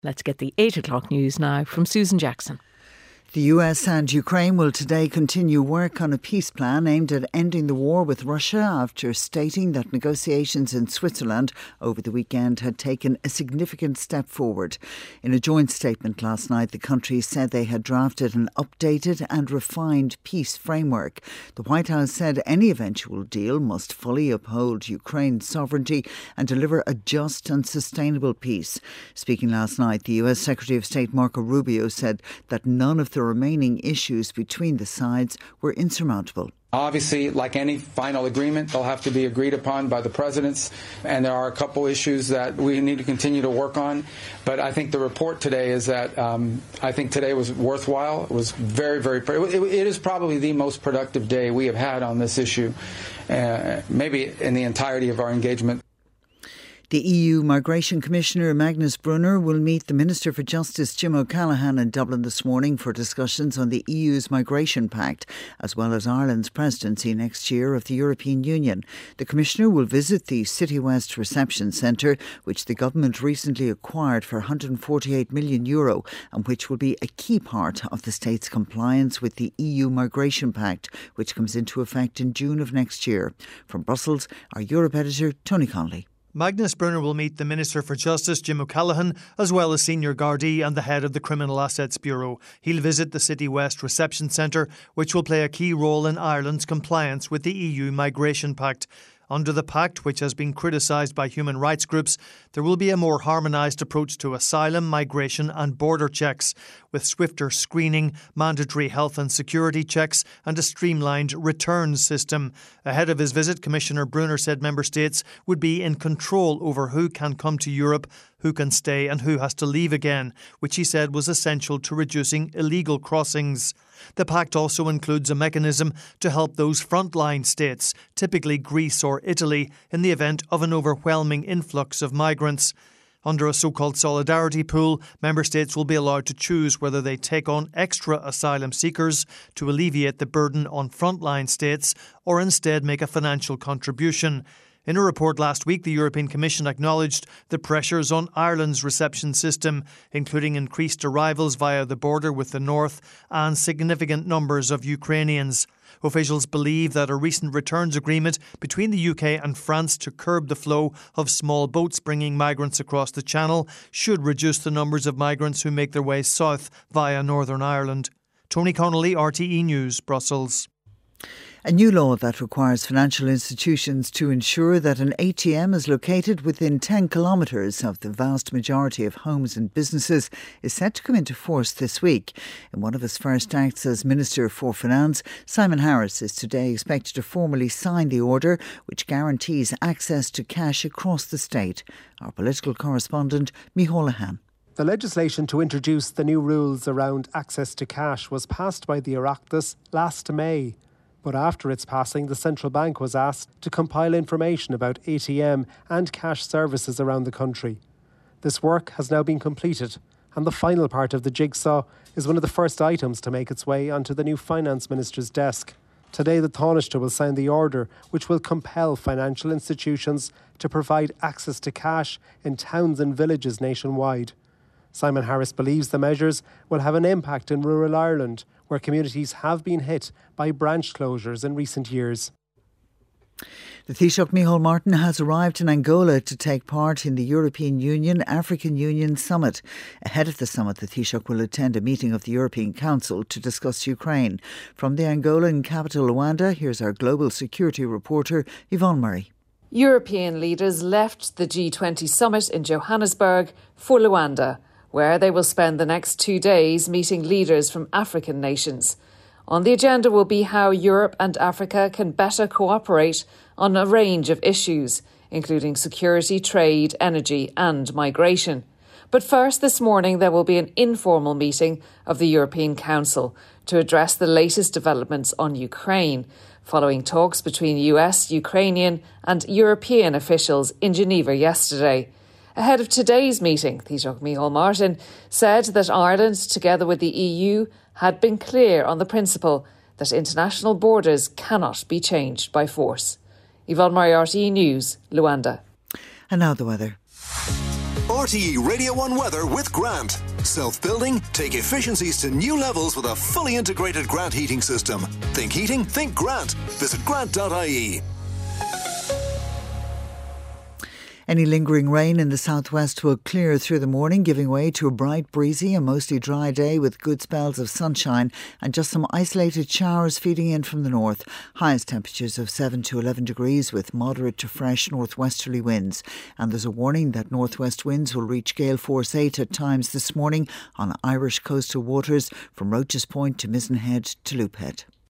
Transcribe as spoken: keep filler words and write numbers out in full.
Let's get the eight o'clock news now from Susan Jackson. The U S and Ukraine will today continue work on a peace plan aimed at ending the war with Russia after stating that negotiations in Switzerland over the weekend had taken a significant step forward. In a joint statement last night, the countries said they had drafted an updated and refined peace framework. The White House said any eventual deal must fully uphold Ukraine's sovereignty and deliver a just and sustainable peace. Speaking last night, the U S Secretary of State Marco Rubio said that none of the remaining issues between the sides were insurmountable. Obviously, like any final agreement, they'll have to be agreed upon by the presidents, and there are a couple issues that we need to continue to work on. But I think the report today is that um, I think today was worthwhile. It was very, very, it, it is probably the most productive day we have had on this issue, uh, maybe in the entirety of our engagement. The E U Migration Commissioner Magnus Brunner will meet the Minister for Justice Jim O'Callaghan in Dublin this morning for discussions on the E U's Migration Pact, as well as Ireland's presidency next year of the European Union. The Commissioner will visit the City West Reception Centre, which the government recently acquired for one hundred forty-eight million euro and which will be a key part of the state's compliance with the E U Migration Pact, which comes into effect in June of next year. From Brussels, our Europe editor Tony Connolly. Magnus Brunner will meet the Minister for Justice, Jim O'Callaghan, as well as Senior Gardaí and the head of the Criminal Assets Bureau. He'll visit the City West Reception Centre, which will play a key role in Ireland's compliance with the E U Migration Pact. Under the pact, which has been criticised by human rights groups, there will be a more harmonised approach to asylum, migration and border checks, with swifter screening, mandatory health and security checks and a streamlined returns system. Ahead of his visit, Commissioner Brunner said member states would be in control over who can come to Europe, who can stay and who has to leave again, which he said was essential to reducing illegal crossings. The pact also includes a mechanism to help those frontline states, typically Greece or Italy, in the event of an overwhelming influx of migrants. Under a so-called solidarity pool, member states will be allowed to choose whether they take on extra asylum seekers to alleviate the burden on frontline states or instead make a financial contribution. In a report last week, the European Commission acknowledged the pressures on Ireland's reception system, including increased arrivals via the border with the north and significant numbers of Ukrainians. Officials believe that a recent returns agreement between the U K and France to curb the flow of small boats bringing migrants across the Channel should reduce the numbers of migrants who make their way south via Northern Ireland. Tony Connolly, R T E News, Brussels. A new law that requires financial institutions to ensure that an A T M is located within ten kilometres of the vast majority of homes and businesses is set to come into force this week. In one of his first acts as Minister for Finance, Simon Harris is today expected to formally sign the order which guarantees access to cash across the state. Our political correspondent, Micheál Lehane. The legislation to introduce the new rules around access to cash was passed by the Oireachtas last May. But after its passing, the central bank was asked to compile information about A T M and cash services around the country. This work has now been completed, and the final part of the jigsaw is one of the first items to make its way onto the new Finance Minister's desk. Today, the Taoiseach will sign the order, which will compel financial institutions to provide access to cash in towns and villages nationwide. Simon Harris believes the measures will have an impact in rural Ireland, where communities have been hit by branch closures in recent years. The Taoiseach Micheál Martin has arrived in Angola to take part in the European Union-African Union Summit. Ahead of the summit, the Taoiseach will attend a meeting of the European Council to discuss Ukraine. From the Angolan capital Luanda, here's our global security reporter Yvonne Murray. European leaders left the G twenty summit in Johannesburg for Luanda, where they will spend the next two days meeting leaders from African nations. On the agenda will be how Europe and Africa can better cooperate on a range of issues, including security, trade, energy and migration. But first, this morning, there will be an informal meeting of the European Council to address the latest developments on Ukraine, following talks between U S, Ukrainian and European officials in Geneva yesterday. Ahead of today's meeting, Taoiseach Micheál Martin said that Ireland, together with the E U, had been clear on the principle that international borders cannot be changed by force. Yvonne Murray, R T E News, Luanda. And now the weather. R T E Radio one weather with Grant. Self-building, take efficiencies to new levels with a fully integrated Grant heating system. Think heating, think Grant. Visit grant dot I E. Any lingering rain in the southwest will clear through the morning, giving way to a bright, breezy and mostly dry day with good spells of sunshine and just some isolated showers feeding in from the north. Highest temperatures of seven to eleven degrees with moderate to fresh northwesterly winds. And there's a warning that northwest winds will reach gale force eight at times this morning on Irish coastal waters from Roaches Point to Mizenhead to Loophead.